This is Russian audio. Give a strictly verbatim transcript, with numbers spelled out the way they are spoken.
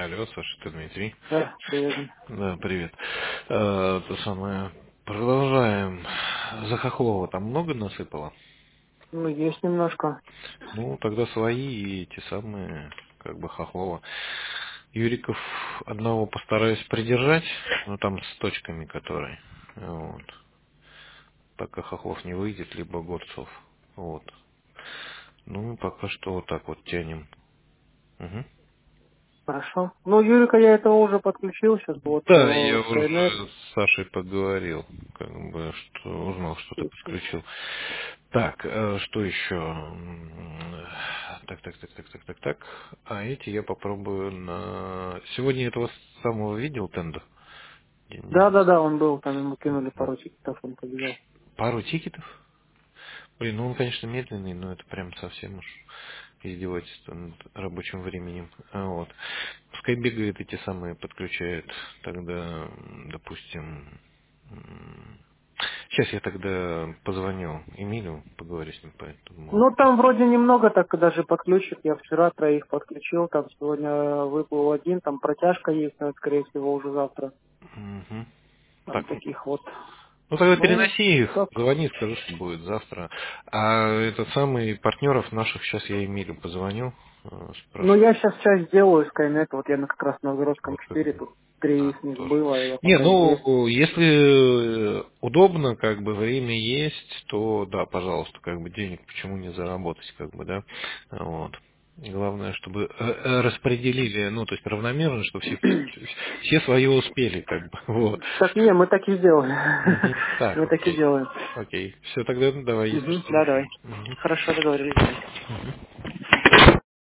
Алло, Саша, это Дмитрий. Да, привет. Да, привет. Э, То самое, продолжаем. За Хохлова там много насыпало? Ну, есть немножко. Ну, тогда свои и те самые, как бы, Хохлова. Юриков одного постараюсь придержать, ну, там с точками, которые. Вот. Пока Хохлов не выйдет, либо Горцов. Вот. Ну, пока что вот так вот тянем. Мгм. Хорошо. Ну, Юрика я этого уже подключил сейчас, вот, э, Да, я уже Skynet. с Сашей поговорил, как бы, что узнал, что ты подключил. Так, э, что еще? М, Так, так, так, так, так, так, так. А эти я попробую на... Сегодня этого самого видел тендер? Да, Денис? да, да, он был, там ему кинули пару тикетов, он побежал. Пару тикетов? Блин, ну он, конечно, медленный, но это прям совсем уж издевательство над рабочим временем. А вот. Пускай бегает эти самые подключает. Тогда, м, допустим... Сейчас я тогда позвоню Эмилю, поговорю с ним по этому. Ну, там вроде немного так даже подключек. Я вчера троих подключил, там сегодня выплыл один, там протяжка есть, но это, скорее всего, уже завтра. Мгм. Там Так, таких вот. ну тогда Ну, переноси их, как? звони, скажи, что будет завтра. А этот самый партнеров наших, сейчас я Эмилю позвоню, э, Ну, спрошу. я сейчас часть сделаю Skynet, вот я на, как раз на Новгородском Вот четыре, это. тут три А, их них тоже. было, я Не, пока две. ну, если э, удобно, как бы, время есть, то, да, пожалуйста, как бы, денег почему не заработать, как бы, да, вот. Главное, чтобы э, э, распределили, ну, то есть равномерно, чтобы все, все свои успели, как бы, вот. Так, не, мы так и сделали. Мгм. Так, Мы так и окей. делаем. Окей. Все, тогда давай, если Мгм, что. да, давай. Мгм. Хорошо договорились. Мгм.